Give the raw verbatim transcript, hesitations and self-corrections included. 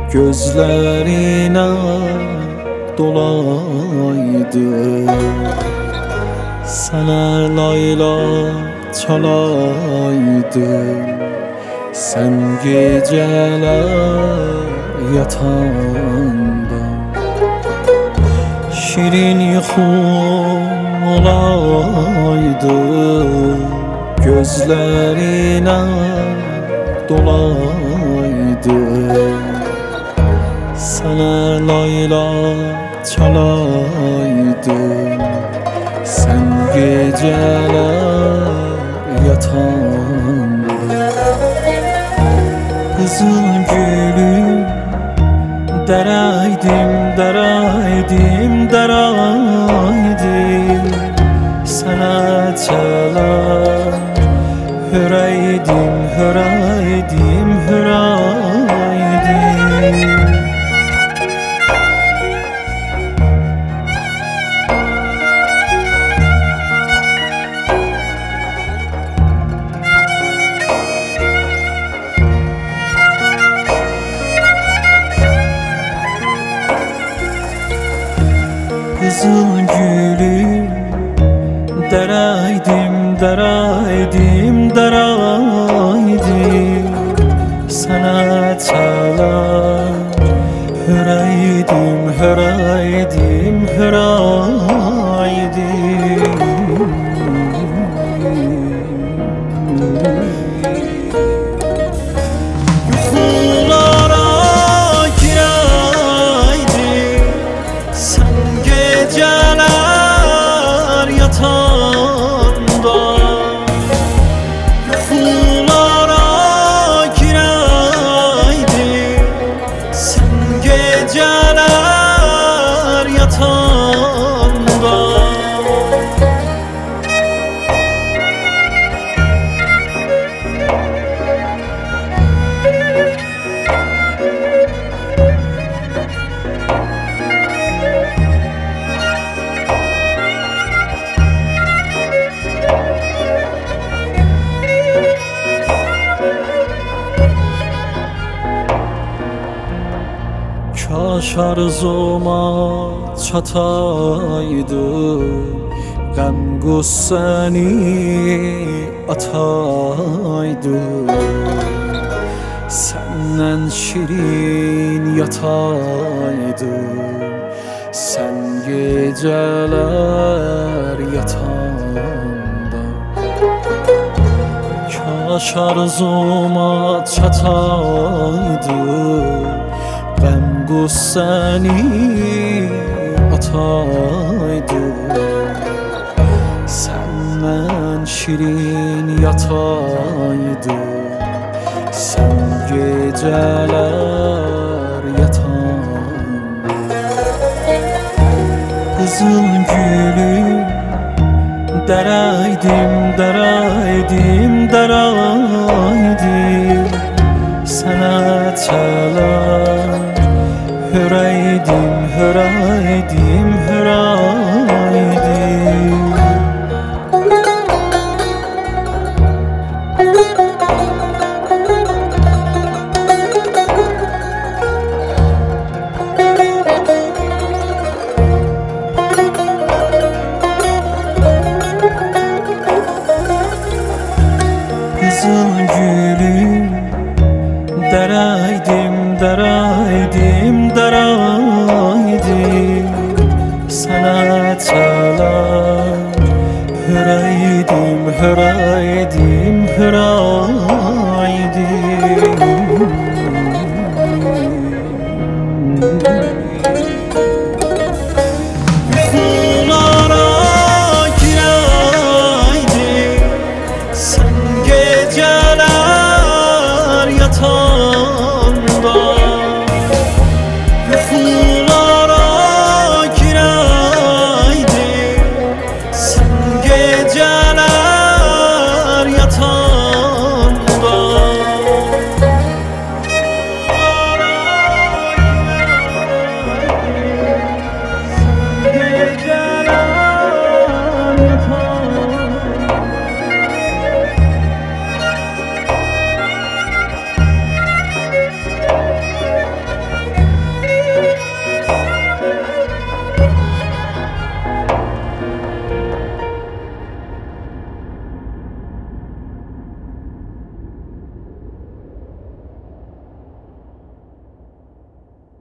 gözlerine dolaydı. Sana layla çalaydı, sen geceler yatanda. Şirin yuxu olaydı, gözlerine dolaydı. Sana layla çalaydı, sen geceler yatanda. Kızıl gülüm deraydim, deraydim, deraydim. Sana çalar hüreydim, hüreydim, hüreydim. Kızıl gülüm deraydim, deraydim, deraydim. Sana çalar hüreydim, hüreydim, hüreydim. Yuxulara gireydim, sen geceler yatanda. Yuxulara gireydim, sen geceler yatanda. Kaş arzuma çataydı, gəm qüssəni ataydı. Səndən şirin yataydı, sən gecələr yatanda. Kaş arzuma çataydı, gəm qüssəni ataydı. Səndən şirin yataydı, sən gecələr yatanda. Qızıl gülüm deraydim, deraydim, deraydim. Sana çalar hüreydim, hüreydim, hüreydim. Kızıl gülüm deraydim, deraydim, deraydim. Sana çalar hüreydim, hüreydim, hüreydim.